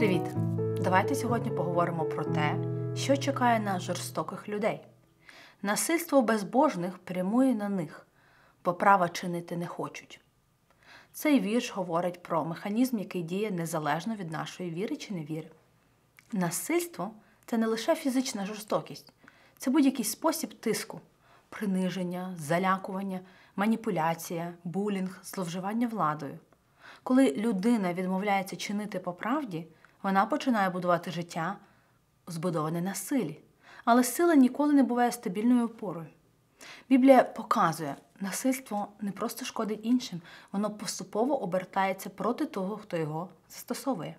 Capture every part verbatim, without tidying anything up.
Привіт! Давайте сьогодні поговоримо про те, що чекає на жорстоких людей. Насильство безбожних прямує на них, бо права чинити не хочуть. Цей вірш говорить про механізм, який діє незалежно від нашої віри чи невіри. Насильство – це не лише фізична жорстокість, це будь-який спосіб тиску, приниження, залякування, маніпуляція, булінг, зловживання владою. Коли людина відмовляється чинити по правді, вона починає будувати життя, збудоване на силі. Але сила ніколи не буває стабільною опорою. Біблія показує, насильство не просто шкодить іншим, воно поступово обертається проти того, хто його застосовує.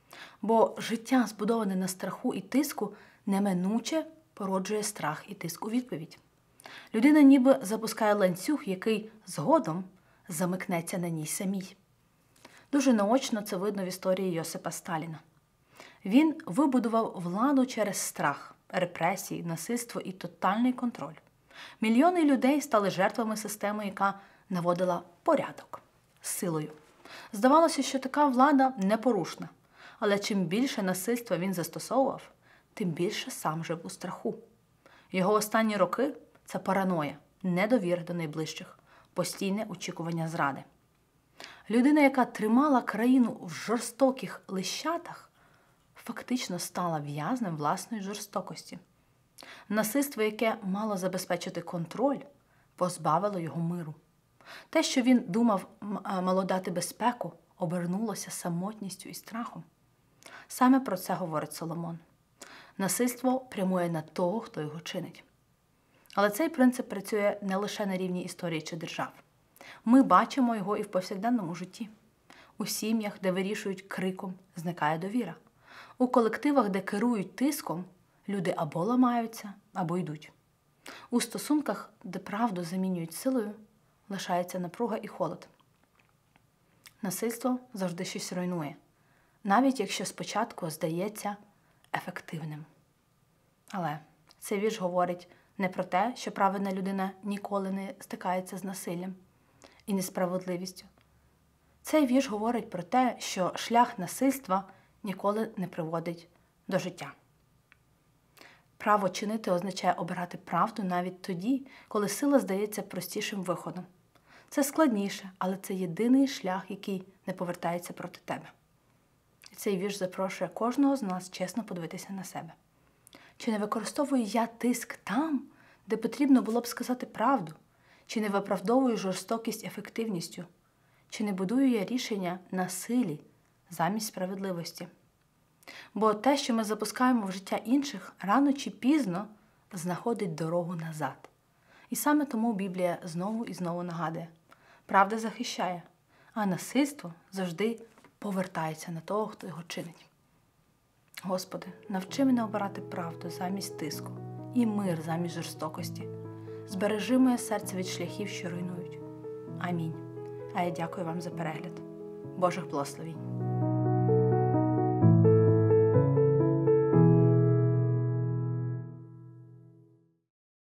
Бо життя, збудоване на страху і тиску, неминуче породжує страх і тиск у відповідь. Людина ніби запускає ланцюг, який згодом замикнеться на ній самій. Дуже наочно це видно в історії Йосипа Сталіна. Він вибудував владу через страх, репресії, насильство і тотальний контроль. Мільйони людей стали жертвами системи, яка наводила порядок з силою. Здавалося, що така влада непорушна, але чим більше насильства він застосовував, тим більше сам жив у страху. Його останні роки – це параноя, недовіра до найближчих, постійне очікування зради. Людина, яка тримала країну в жорстоких лищатах, фактично стала в'язнем власної жорстокості. Насильство, яке мало забезпечити контроль, позбавило його миру. Те, що він думав мало дати безпеку, обернулося самотністю і страхом. Саме про це говорить Соломон. Насильство прямує на того, хто його чинить. Але цей принцип працює не лише на рівні історії чи держав. Ми бачимо його і в повсякденному житті. У сім'ях, де вирішують криком, зникає довіра. У колективах, де керують тиском, люди або ламаються, або йдуть. У стосунках, де правду замінюють силою, лишається напруга і холод. Насильство завжди щось руйнує, навіть якщо спочатку здається ефективним. Але цей вірш говорить не про те, що праведна людина ніколи не стикається з насиллям і несправедливістю. Цей вірш говорить про те, що шлях насильства ніколи не приводить до життя. Право чинити означає обирати правду навіть тоді, коли сила здається простішим виходом. Це складніше, але це єдиний шлях, який не повертається проти тебе. І цей вірш запрошує кожного з нас чесно подивитися на себе. Чи не використовую я тиск там, де потрібно було б сказати правду? Чи не виправдовую жорстокість ефективністю? Чи не будую я рішення на силі замість справедливості? Бо те, що ми запускаємо в життя інших, рано чи пізно знаходить дорогу назад. І саме тому Біблія знову і знову нагадує. Правда захищає, а насильство завжди повертається на того, хто його чинить. Господи, навчи мене обирати правду замість тиску і мир замість жорстокості. Збережи моє серце від шляхів, що руйнують. Амінь. А я дякую вам за перегляд. Божих благословінь.